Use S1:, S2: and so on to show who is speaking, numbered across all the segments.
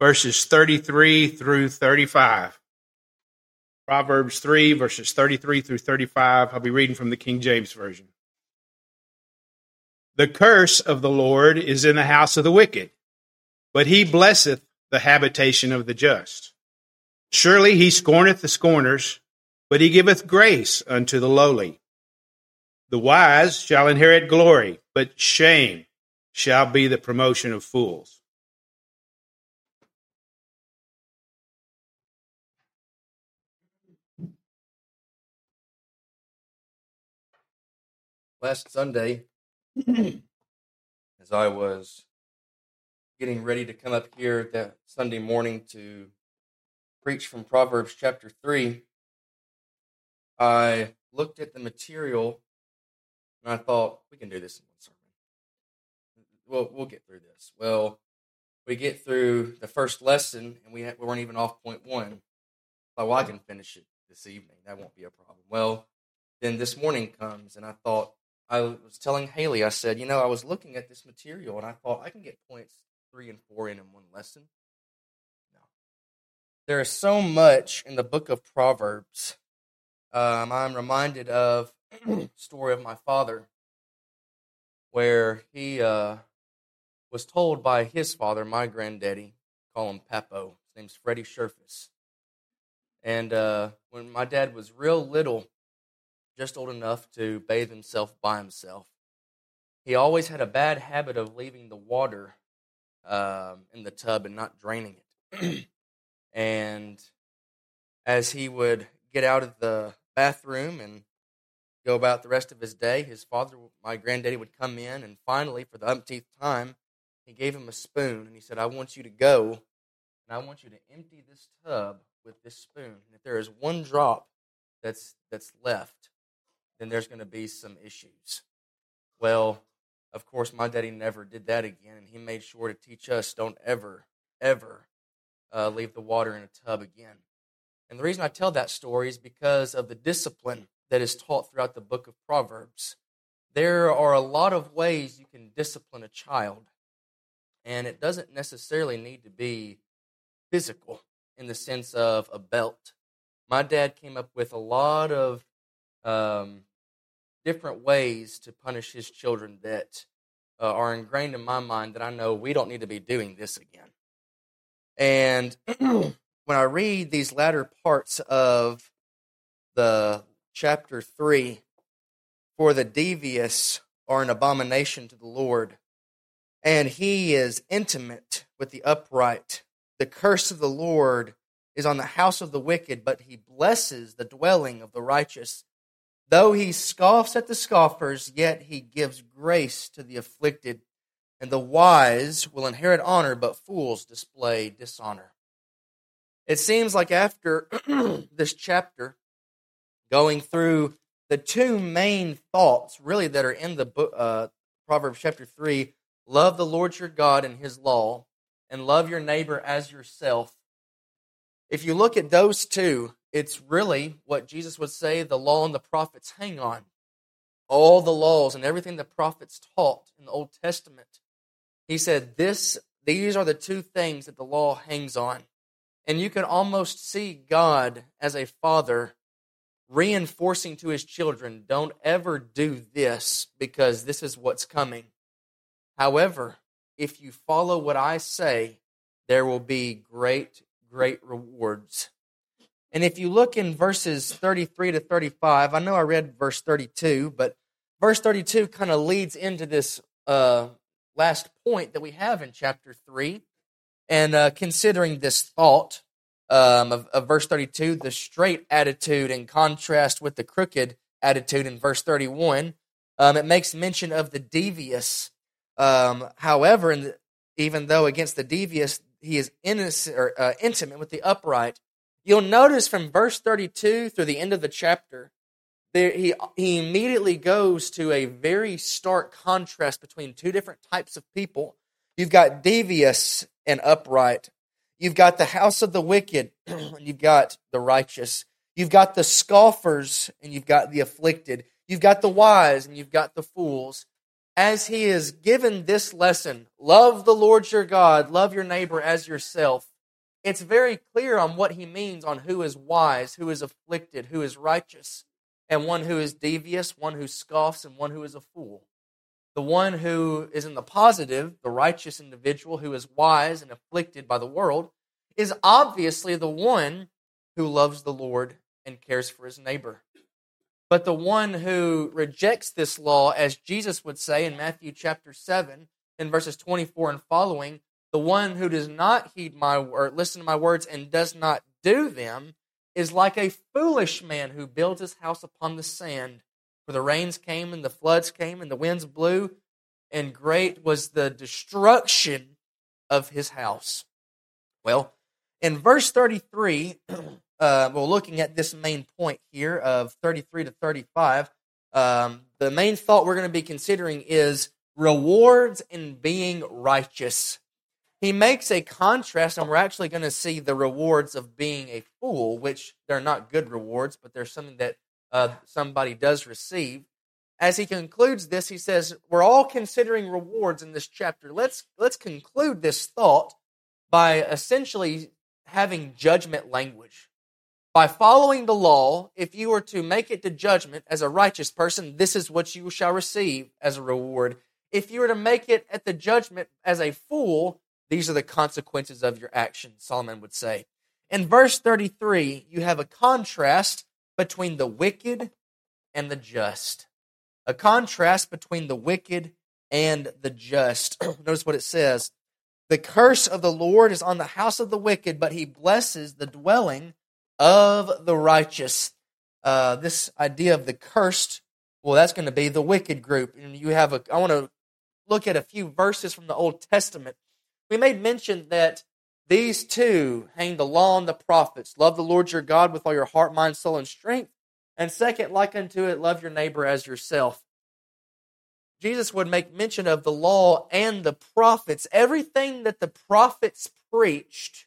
S1: verses 33 through 35. Proverbs 3, verses 33 through 35. I'll be reading from the King James Version. The curse of the Lord is in the house of the wicked, but he blesseth the habitation of the just. Surely he scorneth the scorners, but he giveth grace unto the lowly. The wise shall inherit glory, but shame shall be the promotion of fools.
S2: Last Sunday, as I was getting ready to come up here that Sunday morning to preach from Proverbs chapter 3, I looked at the material and I thought, we can do this in one sermon. We'll get through this. Well, we get through the first lesson and we weren't even off point 1. So I can finish it this evening. That won't be a problem. Well, then this morning comes and I thought, I was telling Haley, I said, I was looking at this material and I thought I can get points 3 and 4 in one lesson. No. There is so much in the book of Proverbs. I'm reminded of the story of my father where he was told by his father, my granddaddy, call him Papo. His name's Freddie Sherfus. And when my dad was real little, just old enough to bathe himself by himself, he always had a bad habit of leaving the water in the tub and not draining it. And as he would get out of the bathroom and go about the rest of his day, his father, my granddaddy, would come in, and finally, for the umpteenth time, he gave him a spoon, and he said, I want you to go, and I want you to empty this tub with this spoon. And if there is one drop that's left, then there's going to be some issues. Well, of course, my daddy never did that again, and he made sure to teach us don't ever leave the water in a tub again. And the reason I tell that story is because of the discipline that is taught throughout the book of Proverbs. There are a lot of ways you can discipline a child, and it doesn't necessarily need to be physical in the sense of a belt. My dad came up with a lot of different ways to punish his children that are ingrained in my mind that I know we don't need to be doing this again. And when I read these latter parts of the chapter 3, for the devious are an abomination to the Lord, and he is intimate with the upright. The curse of the Lord is on the house of the wicked, but he blesses the dwelling of the righteous. Though he scoffs at the scoffers, yet he gives grace to the afflicted. And the wise will inherit honor, but fools display dishonor. It seems like after this chapter, going through the two main thoughts really that are in the book, Proverbs chapter 3, love the Lord your God and his law, and love your neighbor as yourself. If you look at those two, it's really what Jesus would say the law and the prophets hang on. All the laws and everything the prophets taught in the Old Testament. He said these are the two things that the law hangs on. And you can almost see God as a father reinforcing to his children, don't ever do this because this is what's coming. However, if you follow what I say, there will be great rewards. And if you look in verses 33 to 35, I know I read verse 32, but verse 32 kind of leads into this last point that we have in chapter 3. And considering this thought of verse 32, the straight attitude in contrast with the crooked attitude in verse 31, it makes mention of the devious. However, even though against the devious he is intimate with the upright, you'll notice from verse 32 through the end of the chapter, he immediately goes to a very stark contrast between two different types of people. You've got devious and upright. You've got the house of the wicked, and you've got the righteous. You've got the scoffers, and you've got the afflicted. You've got the wise, and you've got the fools. As he is given this lesson, love the Lord your God, love your neighbor as yourself, it's very clear on what he means on who is wise, who is afflicted, who is righteous, and one who is devious, one who scoffs, and one who is a fool. The one who is in the positive, the righteous individual who is wise and afflicted by the world, is obviously the one who loves the Lord and cares for his neighbor. But the one who rejects this law, as Jesus would say in Matthew chapter 7, in verses 24 and following, the one who does not heed my word, listen to my words, and does not do them, is like a foolish man who builds his house upon the sand. For the rains came, and the floods came, and the winds blew, and great was the destruction of his house. Well, in verse 33, we're looking at this main point here of 33 to 35. The main thought we're going to be considering is rewards in being righteous. He makes a contrast, and we're actually going to see the rewards of being a fool, which they're not good rewards, but they're something that somebody does receive. As he concludes this, he says, we're all considering rewards in this chapter. Let's conclude this thought by essentially having judgment language. By following the law, if you were to make it to judgment as a righteous person, this is what you shall receive as a reward. If you were to make it at the judgment as a fool, these are the consequences of your actions, Solomon would say. In verse 33, you have a contrast between the wicked and the just. A contrast between the wicked and the just. Notice what it says. The curse of the Lord is on the house of the wicked, but he blesses the dwelling of the righteous. This idea of the cursed, well, that's going to be the wicked group. And I want to look at a few verses from the Old Testament. We made mention that these two hang the law and the prophets. Love the Lord your God with all your heart, mind, soul, and strength. And second, like unto it, love your neighbor as yourself. Jesus would make mention of the law and the prophets. Everything that the prophets preached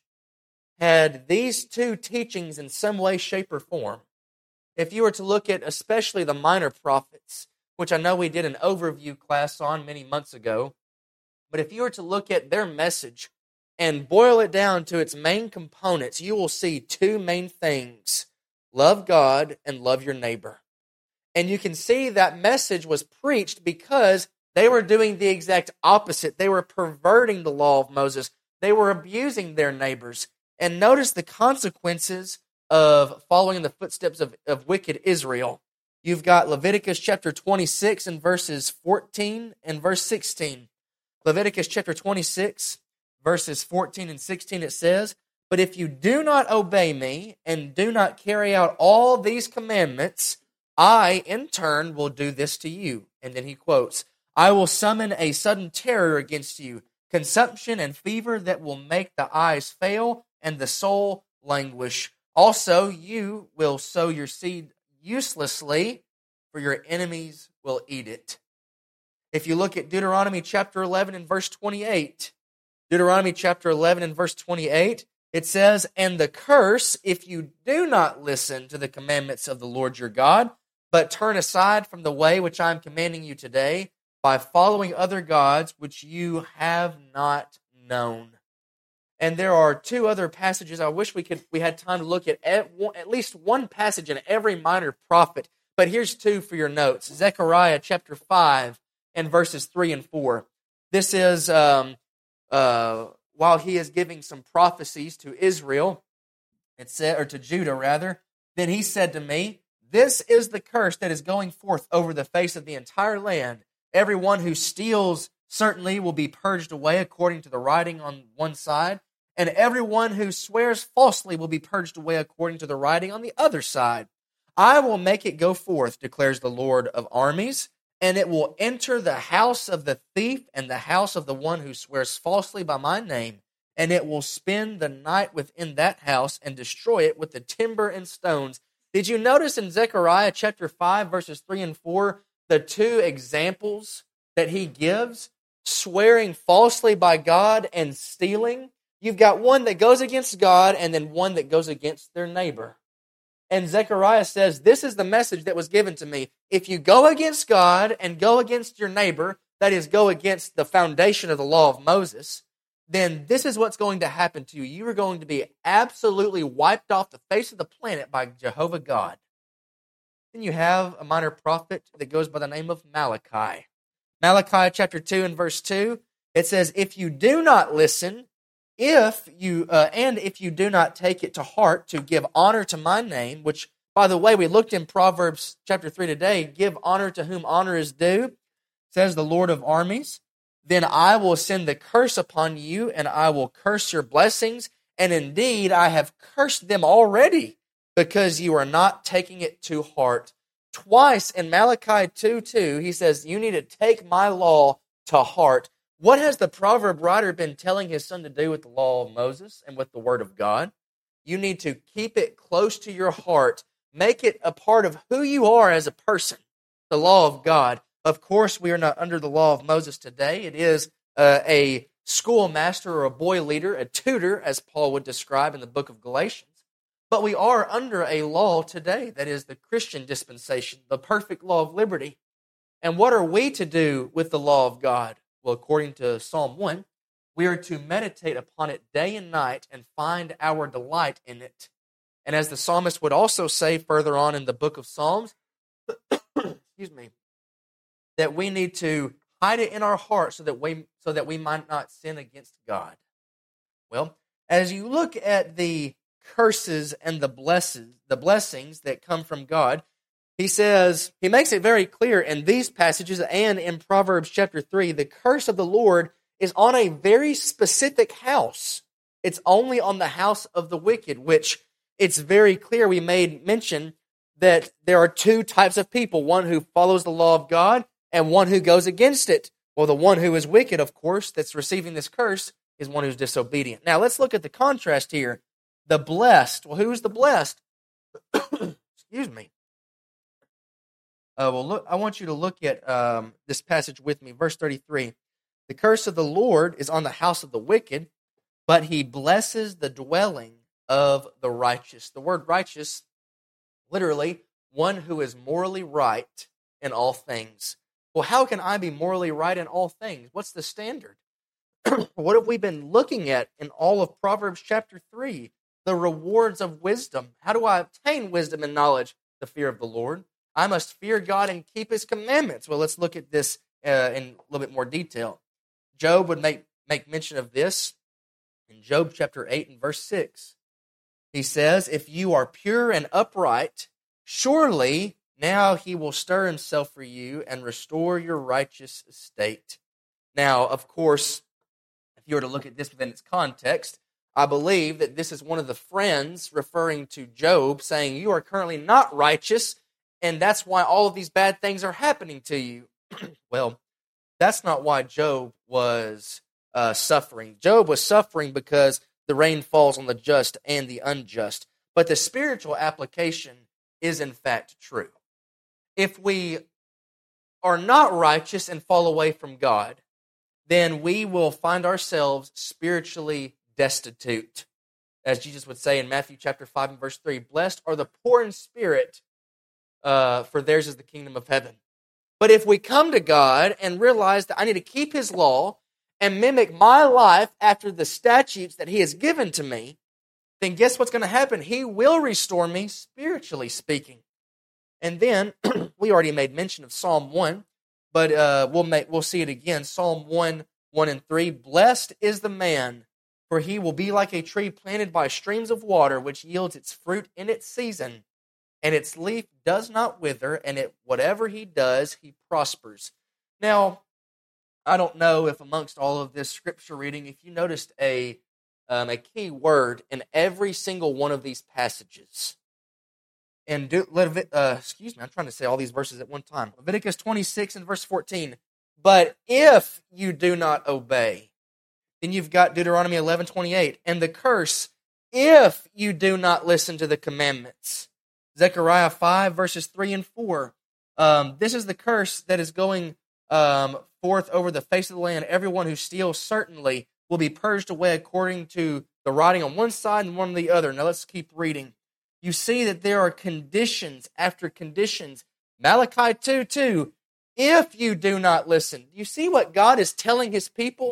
S2: had these two teachings in some way, shape, or form. If you were to look at especially the minor prophets, which I know we did an overview class on many months ago, but if you were to look at their message and boil it down to its main components, you will see two main things: love God and love your neighbor. And you can see that message was preached because they were doing the exact opposite. They were perverting the law of Moses. They were abusing their neighbors. And notice the consequences of following in the footsteps of wicked Israel. You've got Leviticus chapter 26 and verses 14 and verse 16. Leviticus chapter 26, verses 14 and 16, it says, "But if you do not obey me and do not carry out all these commandments, I, in turn, will do this to you." And then he quotes, "I will summon a sudden terror against you, consumption and fever that will make the eyes fail and the soul languish. Also, you will sow your seed uselessly, for your enemies will eat it." If you look at Deuteronomy chapter 11 and verse 28, Deuteronomy chapter 11 and verse 28, it says, "And the curse, if you do not listen to the commandments of the Lord your God, but turn aside from the way which I am commanding you today, by following other gods which you have not known." And there are two other passages. I wish we had time to look at least one passage in every minor prophet. But here's two for your notes. Zechariah chapter 5 and verses 3 and 4. This is while he is giving some prophecies to Israel, it said, or to Judah rather. Then he said to me, "This is the curse that is going forth over the face of the entire land. Everyone who steals certainly will be purged away according to the writing on one side, and everyone who swears falsely will be purged away according to the writing on the other side. I will make it go forth, declares the Lord of armies, and it will enter the house of the thief and the house of the one who swears falsely by my name, and it will spend the night within that house and destroy it with the timber and stones." Did you notice in Zechariah chapter 5, verses 3 and 4, the two examples that he gives? Swearing falsely by God and stealing. You've got one that goes against God and then one that goes against their neighbor. And Zechariah says, this is the message that was given to me. If you go against God and go against your neighbor, that is, go against the foundation of the law of Moses, then this is what's going to happen to you. You are going to be absolutely wiped off the face of the planet by Jehovah God. Then you have a minor prophet that goes by the name of Malachi. Malachi chapter 2 and verse 2, it says, if you do not listen, if you do not take it to heart to give honor to my name, which, by the way, we looked in Proverbs chapter 3 today, give honor to whom honor is due, says the Lord of armies, then I will send the curse upon you, and I will curse your blessings, and indeed I have cursed them already, because you are not taking it to heart. Twice in Malachi 2:2, he says, you need to take my law to heart. What has the proverb writer been telling his son to do with the law of Moses and with the word of God? You need to keep it close to your heart. Make it a part of who you are as a person, the law of God. Of course, we are not under the law of Moses today. It is a schoolmaster or a boy leader, a tutor, as Paul would describe in the book of Galatians. But we are under a law today that is the Christian dispensation, the perfect law of liberty. And what are we to do with the law of God? Well, according to Psalm 1, we are to meditate upon it day and night and find our delight in it. And as the psalmist would also say further on in the book of Psalms, that we need to hide it in our heart so that we might not sin against God. Well, as you look at the curses and the blessings that come from God, he makes it very clear in these passages and in Proverbs chapter 3, the curse of the Lord is on a very specific house. It's only on the house of the wicked, which it's very clear we made mention that there are two types of people, one who follows the law of God and one who goes against it. Well, the one who is wicked, of course, that's receiving this curse is one who's disobedient. Now, let's look at the contrast here. The blessed. Well, who is the blessed? Excuse me. Look, I want you to look at this passage with me, verse 33. The curse of the Lord is on the house of the wicked, but he blesses the dwelling of the righteous. The word righteous, literally, one who is morally right in all things. Well, how can I be morally right in all things? What's the standard? What have we been looking at in all of Proverbs chapter 3? The rewards of wisdom. How do I obtain wisdom and knowledge? The fear of the Lord. I must fear God and keep his commandments. Well, let's look at this in a little bit more detail. Job would make mention of this in Job chapter 8 and verse 6. He says, if you are pure and upright, surely now he will stir himself for you and restore your righteous estate. Now, of course, if you were to look at this within its context, I believe that this is one of the friends referring to Job saying, you are currently not righteous, and that's why all of these bad things are happening to you. Well, that's not why Job was suffering. Job was suffering because the rain falls on the just and the unjust. But the spiritual application is in fact true. If we are not righteous and fall away from God, then we will find ourselves spiritually destitute. As Jesus would say in Matthew chapter 5 and verse 3, blessed are the poor in spirit, for theirs is the kingdom of heaven. But if we come to God and realize that I need to keep his law and mimic my life after the statutes that he has given to me, then guess what's going to happen? He will restore me spiritually speaking. And then, we already made mention of Psalm 1, but we'll see it again. Psalm 1 and 3, blessed is the man, for he will be like a tree planted by streams of water, which yields its fruit in its season, and its leaf does not wither, and whatever he does, he prospers. Now, I don't know if amongst all of this scripture reading, if you noticed a key word in every single one of these passages. And I'm trying to say all these verses at one time. Leviticus 26 and verse 14. But if you do not obey, then you've got Deuteronomy 11:28, and the curse, if you do not listen to the commandments. Zechariah 5 verses 3 and 4. This is the curse that is going forth over the face of the land. Everyone who steals certainly will be purged away according to the writing on one side and one on the other. Now let's keep reading. You see that there are conditions after conditions. Malachi 2:2, if you do not listen. You see what God is telling his people?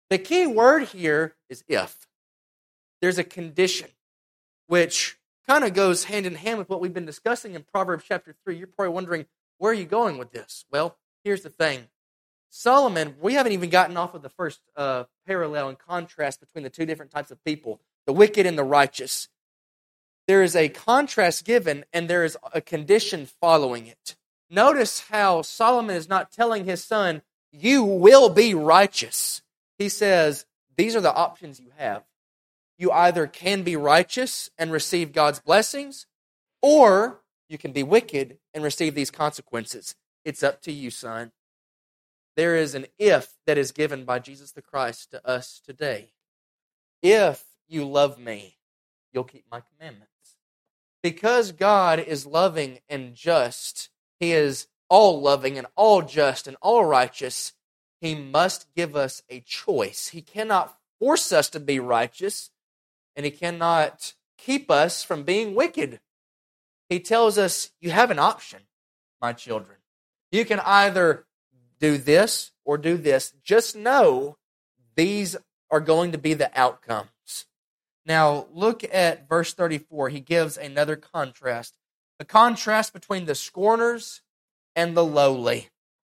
S2: The key word here is if. There's a condition, which kind of goes hand in hand with what we've been discussing in Proverbs chapter 3. You're probably wondering, where are you going with this? Well, here's the thing. Solomon, we haven't even gotten off of the first parallel and contrast between the two different types of people, the wicked and the righteous. There is a contrast given, and there is a condition following it. Notice how Solomon is not telling his son, you will be righteous. He says, these are the options you have. You either can be righteous and receive God's blessings, or you can be wicked and receive these consequences. It's up to you, son. There is an if that is given by Jesus the Christ to us today. If you love me, you'll keep my commandments. Because God is loving and just, He is all loving and all just and all righteous, He must give us a choice. He cannot force us to be righteous, and He cannot keep us from being wicked. He tells us, you have an option, my children. You can either do this or do this. Just know these are going to be the outcomes. Now, look at verse 34. He gives another contrast. A contrast between the scorners and the lowly.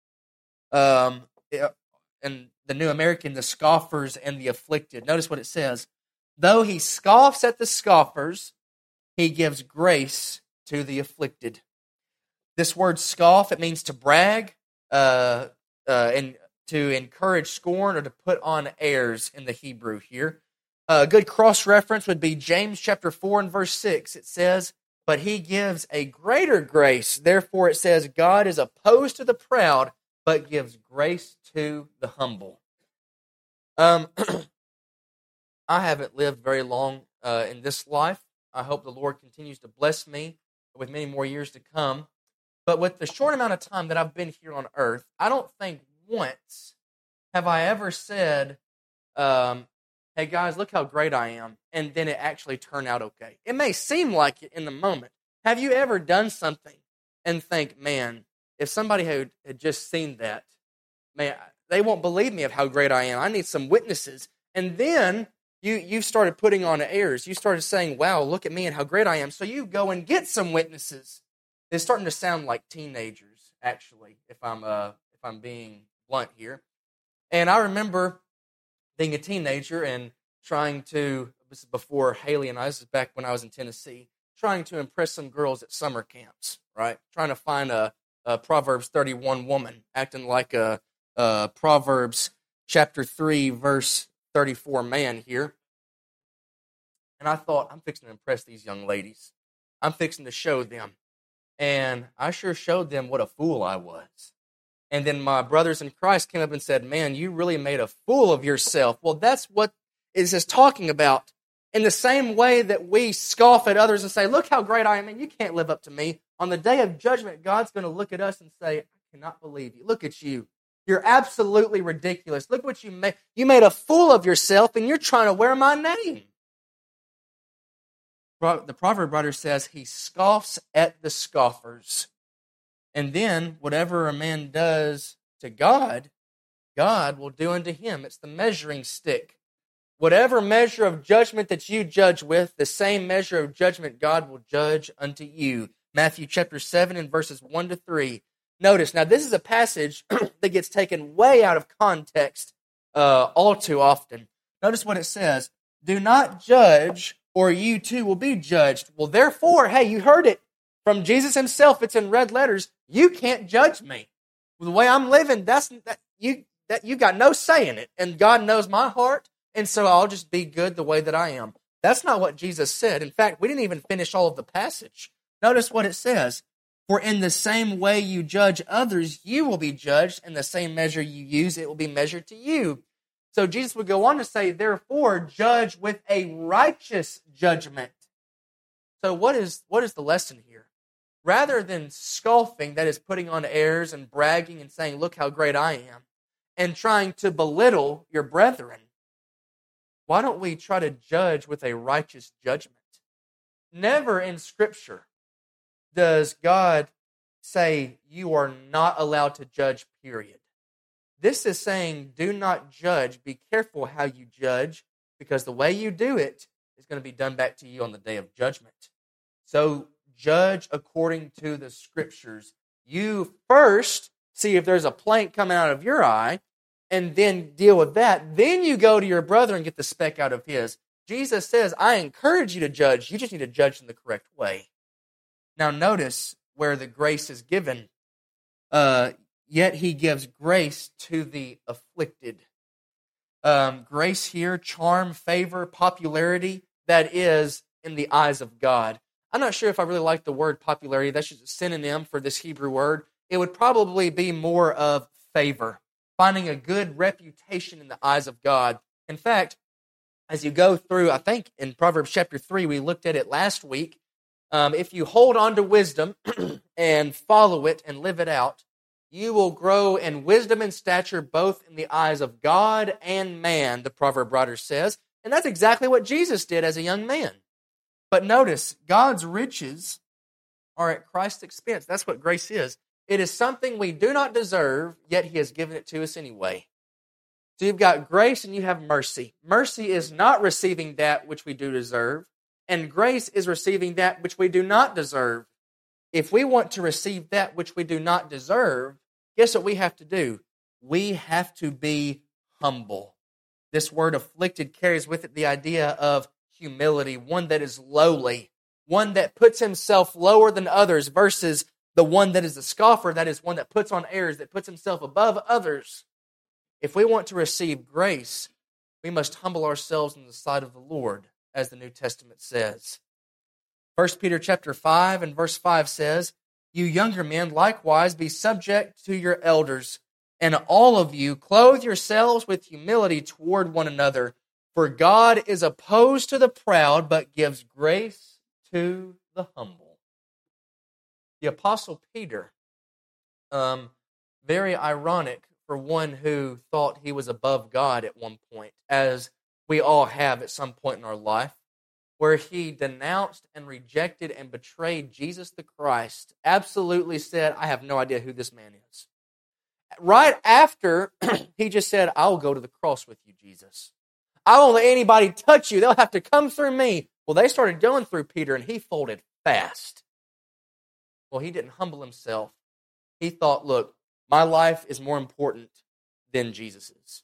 S2: In the New American, the scoffers and the afflicted. Notice what it says. Though he scoffs at the scoffers, he gives grace to the afflicted. This word scoff, it means to brag, and to encourage scorn or to put on airs in the Hebrew here. A good cross-reference would be James chapter 4 and verse 6. It says, but he gives a greater grace. Therefore it says, God is opposed to the proud, but gives grace to the humble. I haven't lived very long in this life. I hope the Lord continues to bless me with many more years to come. But with the short amount of time that I've been here on earth, I don't think once have I ever said, hey guys, look how great I am, and then it actually turned out okay. It may seem like it in the moment. Have you ever done something and think, man, if somebody had just seen that, man, they won't believe me of how great I am. I need some witnesses. And then you started putting on airs. You started saying, wow, look at me and how great I am. So you go and get some witnesses. It's starting to sound like teenagers, actually, if I'm being blunt here. And I remember being a teenager and trying to, this is before Haley and I, this is back when I was in Tennessee, trying to impress some girls at summer camps, right? Trying to find a Proverbs 31 woman, acting like a Proverbs chapter 3, verse 34 man here. And I thought, I'm fixing to impress these young ladies. I'm fixing to show them. And I sure showed them what a fool I was. And then my brothers in Christ came up and said, man, you really made a fool of yourself. Well, that's what is this talking about. In the same way that we scoff at others and say, look how great I am, and you can't live up to me. On the day of judgment, God's going to look at us and say, I cannot believe you. Look at you. You're absolutely ridiculous. Look what you made. You made a fool of yourself, and you're trying to wear my name. The proverb writer says he scoffs at the scoffers. And then whatever a man does to God, God will do unto him. It's the measuring stick. Whatever measure of judgment that you judge with, the same measure of judgment God will judge unto you. Matthew chapter 7 and verses 1 to 3. Notice, now this is a passage that gets taken way out of context all too often. Notice what it says. Do not judge, or you too will be judged. Well, therefore, hey, you heard it from Jesus himself. It's in red letters. You can't judge me. The way I'm living, you got no say in it. And God knows my heart, and so I'll just be good the way that I am. That's not what Jesus said. In fact, we didn't even finish all of the passage. Notice what it says. For in the same way you judge others, you will be judged. In the same measure you use, it will be measured to you. So Jesus would go on to say, therefore, judge with a righteous judgment. So what is the lesson here? Rather than scoffing, that is putting on airs and bragging and saying, look how great I am, and trying to belittle your brethren, why don't we try to judge with a righteous judgment? Never in Scripture does God say you are not allowed to judge, period. This is saying, do not judge. Be careful how you judge, because the way you do it is going to be done back to you on the day of judgment. So judge according to the Scriptures. You first see if there's a plank coming out of your eye, and then deal with that. Then you go to your brother and get the speck out of his. Jesus says, I encourage you to judge. You just need to judge in the correct way. Now notice where the grace is given. Yet he gives grace to the afflicted. Grace here, charm, favor, popularity, that is in the eyes of God. I'm not sure if I really like the word popularity. That's just a synonym for this Hebrew word. It would probably be more of favor, finding a good reputation in the eyes of God. In fact, as you go through, I think in Proverbs chapter 3, we looked at it last week. If you hold on to wisdom and follow it and live it out, you will grow in wisdom and stature both in the eyes of God and man, the proverb writer says. And that's exactly what Jesus did as a young man. But notice, God's riches are at Christ's expense. That's what grace is. It is something we do not deserve, yet he has given it to us anyway. So you've got grace and you have mercy. Mercy is not receiving that which we do deserve, and grace is receiving that which we do not deserve. If we want to receive that which we do not deserve, guess what we have to do? We have to be humble. This word afflicted carries with it the idea of humility, one that is lowly, one that puts himself lower than others versus the one that is a scoffer, that is one that puts on airs, that puts himself above others. If we want to receive grace, we must humble ourselves in the sight of the Lord, as the New Testament says. 1 Peter chapter 5 and verse 5 says, you younger men likewise be subject to your elders, and all of you clothe yourselves with humility toward one another, for God is opposed to the proud, but gives grace to the humble. The Apostle Peter, very ironic for one who thought he was above God at one point, as we all have at some point in our life, where he denounced and rejected and betrayed Jesus the Christ, absolutely said, I have no idea who this man is. Right after, he just said, I'll go to the cross with you, Jesus. I won't let anybody touch you. They'll have to come through me. Well, they started going through Peter, and he folded fast. Well, he didn't humble himself. He thought, look, my life is more important than Jesus's.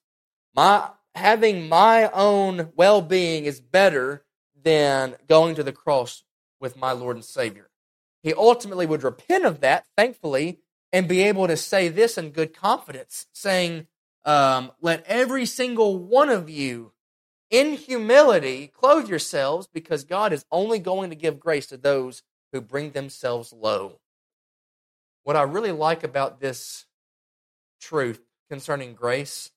S2: Having my own well-being is better than going to the cross with my Lord and Savior. He ultimately would repent of that, thankfully, and be able to say this in good confidence, saying, let every single one of you in humility clothe yourselves, because God is only going to give grace to those who bring themselves low. What I really like about this truth concerning grace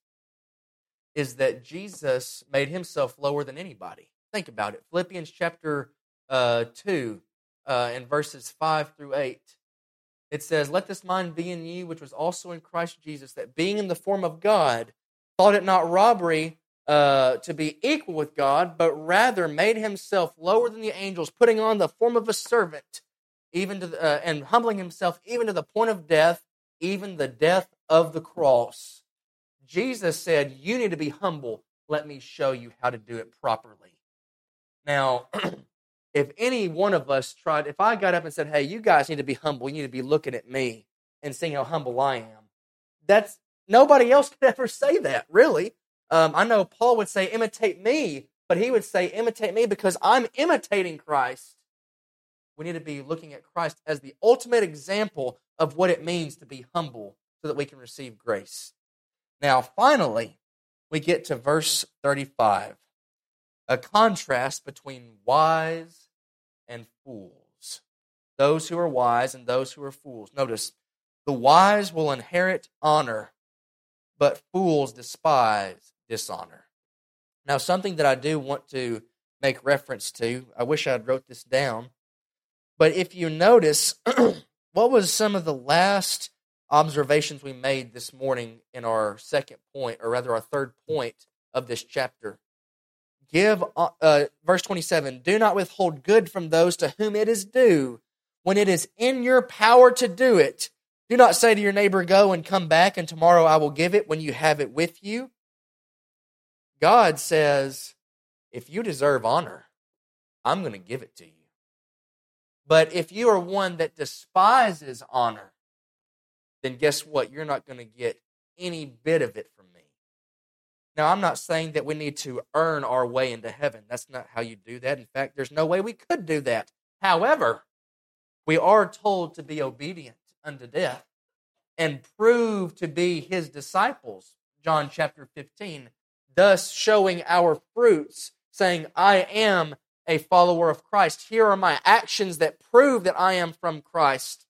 S2: is that Jesus made himself lower than anybody. Think about it. Philippians chapter 2 and verses 5 through 8. It says, let this mind be in you, which was also in Christ Jesus, that being in the form of God, thought it not robbery to be equal with God, but rather made himself lower than the angels, putting on the form of a servant, even to and humbling himself even to the point of death, even the death of the cross. Jesus said, you need to be humble. Let me show you how to do it properly. Now, if any one of us if I got up and said, hey, you guys need to be humble, you need to be looking at me and seeing how humble I am, nobody else could ever say that, really. I know Paul would say, imitate me, but he would say, imitate me because I'm imitating Christ. We need to be looking at Christ as the ultimate example of what it means to be humble so that we can receive grace. Now, finally, we get to verse 35, a contrast between wise and fools. Those who are wise and those who are fools. Notice, the wise will inherit honor, but fools despise dishonor. Now, something that I do want to make reference to, I wish I had wrote this down, but if you notice, what was some of the last observations we made this morning in our second point, or rather our third point of this chapter? Verse 27, do not withhold good from those to whom it is due, when it is in your power to do it. Do not say to your neighbor, go and come back, and tomorrow I will give it when you have it with you. God says, if you deserve honor, I'm going to give it to you. But if you are one that despises honor, then guess what? You're not going to get any bit of it from me. Now, I'm not saying that we need to earn our way into heaven. That's not how you do that. In fact, there's no way we could do that. However, we are told to be obedient unto death and prove to be his disciples, John chapter 15, thus showing our fruits, saying, I am a follower of Christ. Here are my actions that prove that I am from Christ.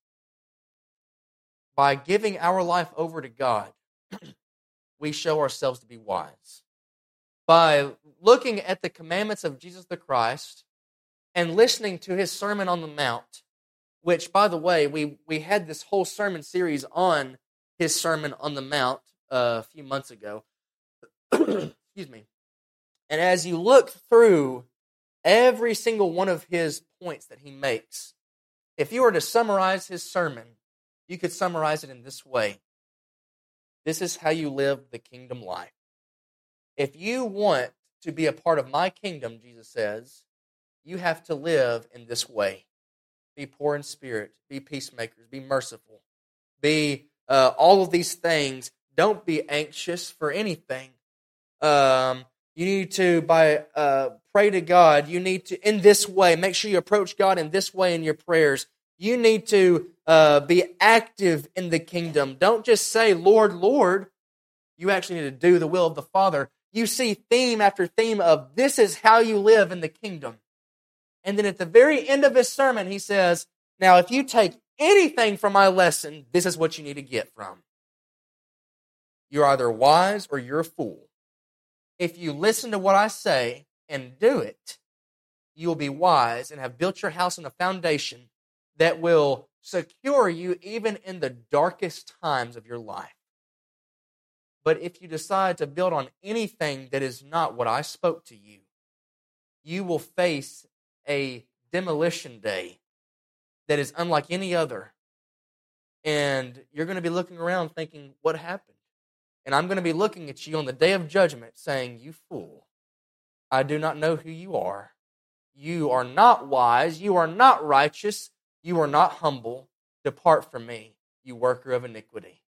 S2: By giving our life over to God, we show ourselves to be wise. By looking at the commandments of Jesus the Christ and listening to his Sermon on the Mount, which, by the way, we had this whole sermon series on his Sermon on the Mount a few months ago. Excuse me. And as you look through every single one of his points that he makes, if you were to summarize his sermon, you could summarize it in this way. This is how you live the kingdom life. If you want to be a part of my kingdom, Jesus says, you have to live in this way. Be poor in spirit, be peacemakers, be merciful, be all of these things. Don't be anxious for anything. You need to pray to God. You need to, in this way, make sure you approach God in this way in your prayers. You need to be active in the kingdom. Don't just say, Lord, Lord. You actually need to do the will of the Father. You see theme after theme of this is how you live in the kingdom. And then at the very end of his sermon, he says, now if you take anything from my lesson, this is what you need to get from. You're either wise or you're a fool. If you listen to what I say and do it, you will be wise and have built your house on a foundation that will secure you even in the darkest times of your life. But if you decide to build on anything that is not what I spoke to you, you will face a demolition day that is unlike any other. And you're going to be looking around thinking, what happened? And I'm going to be looking at you on the day of judgment saying, you fool, I do not know who you are. You are not wise. You are not righteous. You are not humble. Depart from me, you worker of iniquity.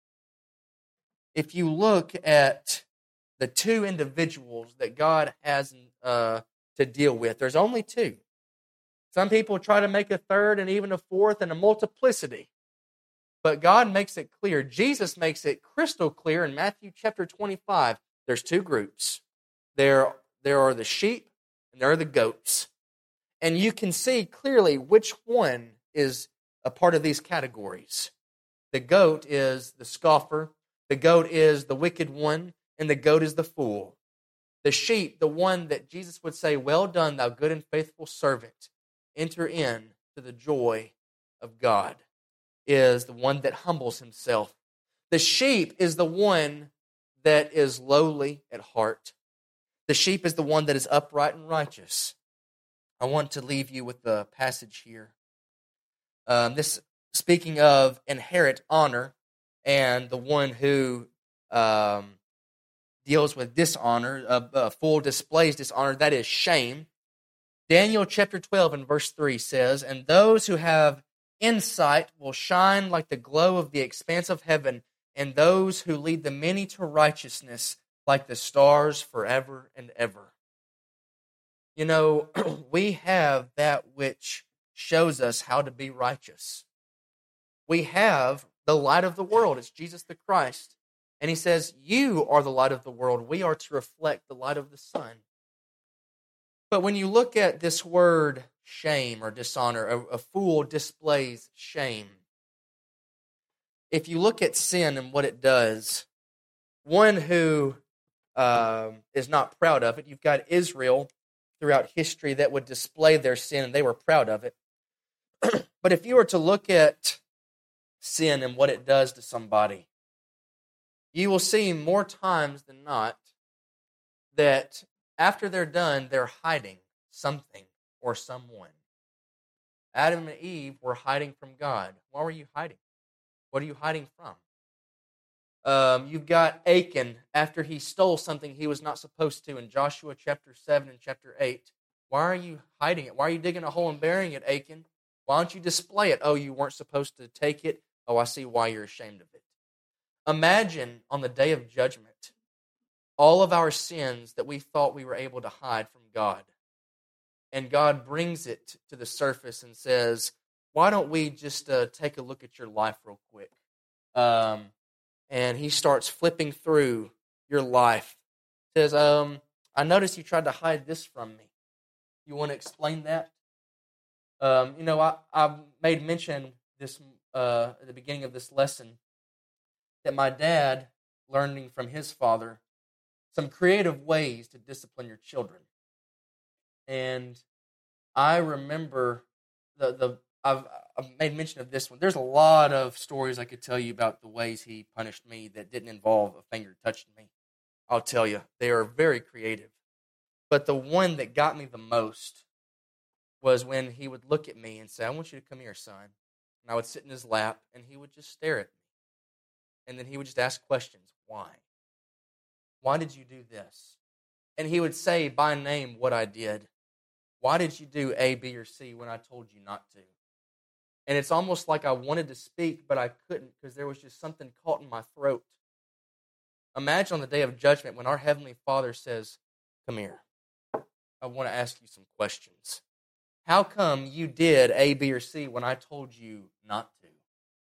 S2: If you look at the two individuals that God has to deal with, there's only two. Some people try to make a third and even a fourth and a multiplicity. But God makes it clear. Jesus makes it crystal clear in Matthew chapter 25. There's two groups. There are the sheep and there are the goats. And you can see clearly which one is a part of these categories. The goat is the scoffer. The goat is the wicked one. And the goat is the fool. The sheep, the one that Jesus would say, well done, thou good and faithful servant. Enter in to the joy of God, is the one that humbles himself. The sheep is the one that is lowly at heart. The sheep is the one that is upright and righteous. I want to leave you with the passage here. This speaking of inherit honor and the one who deals with dishonor, a fool displays dishonor, that is shame. Daniel chapter 12 and verse 3 says, and those who have insight will shine like the glow of the expanse of heaven, and those who lead the many to righteousness like the stars forever and ever. You know, we have that which shows us how to be righteous. We have the light of the world. It's Jesus the Christ. And he says, you are the light of the world. We are to reflect the light of the sun. But when you look at this word shame or dishonor, a fool displays shame. If you look at sin and what it does, one who is not proud of it, you've got Israel throughout history that would display their sin, and they were proud of it. But if you were to look at sin and what it does to somebody, you will see more times than not that after they're done, they're hiding something or someone. Adam and Eve were hiding from God. Why were you hiding? What are you hiding from? You've got Achan after he stole something he was not supposed to in Joshua chapter 7 and chapter 8. Why are you hiding it? Why are you digging a hole and burying it, Achan? Why don't you display it? Oh, you weren't supposed to take it? Oh, I see why you're ashamed of it. Imagine on the day of judgment, all of our sins that we thought we were able to hide from God. And God brings it to the surface and says, why don't we just take a look at your life real quick? And he starts flipping through your life. Says, I noticed you tried to hide this from me. You want to explain that? I made mention this at the beginning of this lesson that my dad, learning from his father, some creative ways to discipline your children. And I remember I've made mention of this one. There's a lot of stories I could tell you about the ways he punished me that didn't involve a finger touching me. I'll tell you, they are very creative. But the one that got me the most was when he would look at me and say, I want you to come here, son. And I would sit in his lap, and he would just stare at me. And then he would just ask questions. Why? Why did you do this? And he would say by name what I did. Why did you do A, B, or C when I told you not to? And it's almost like I wanted to speak, but I couldn't because there was just something caught in my throat. Imagine on the day of judgment when our Heavenly Father says, come here. I want to ask you some questions. How come you did A, B, or C when I told you not to?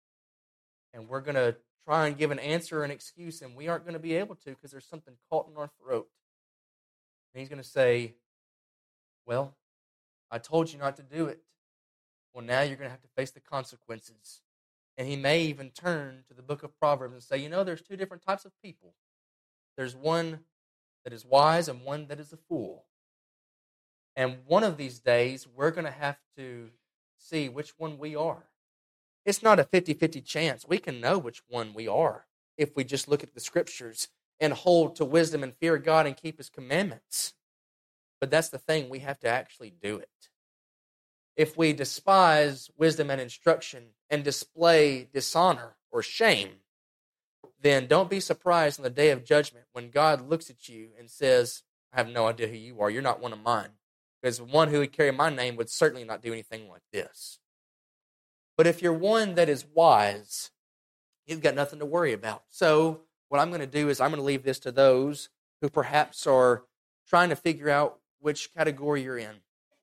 S2: And we're going to try and give an answer or an excuse, and we aren't going to be able to because there's something caught in our throat. And he's going to say, well, I told you not to do it. Well, now you're going to have to face the consequences. And he may even turn to the book of Proverbs and say, there's two different types of people. There's one that is wise and one that is a fool. And one of these days, we're going to have to see which one we are. It's not a 50-50 chance. We can know which one we are if we just look at the Scriptures and hold to wisdom and fear God and keep His commandments. But that's the thing, we have to actually do it. If we despise wisdom and instruction and display dishonor or shame, then don't be surprised on the day of judgment when God looks at you and says, I have no idea who you are. You're not one of mine. Because one who would carry my name would certainly not do anything like this. But if you're one that is wise, you've got nothing to worry about. So what I'm going to do is I'm going to leave this to those who perhaps are trying to figure out which category you're in.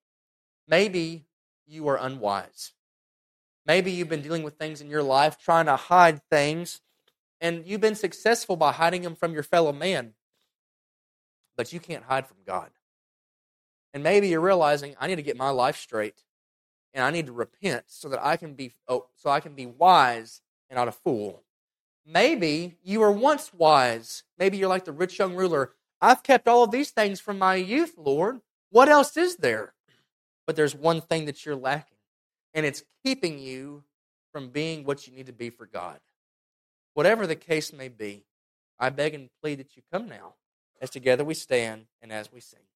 S2: Maybe you are unwise. Maybe you've been dealing with things in your life, trying to hide things, and you've been successful by hiding them from your fellow man. But you can't hide from God. And maybe you're realizing, I need to get my life straight, and I need to repent so that I can be wise and not a fool. Maybe you were once wise. Maybe you're like the rich young ruler. I've kept all of these things from my youth, Lord. What else is there? But there's one thing that you're lacking, and it's keeping you from being what you need to be for God. Whatever the case may be, I beg and plead that you come now, as together we stand and as we sing.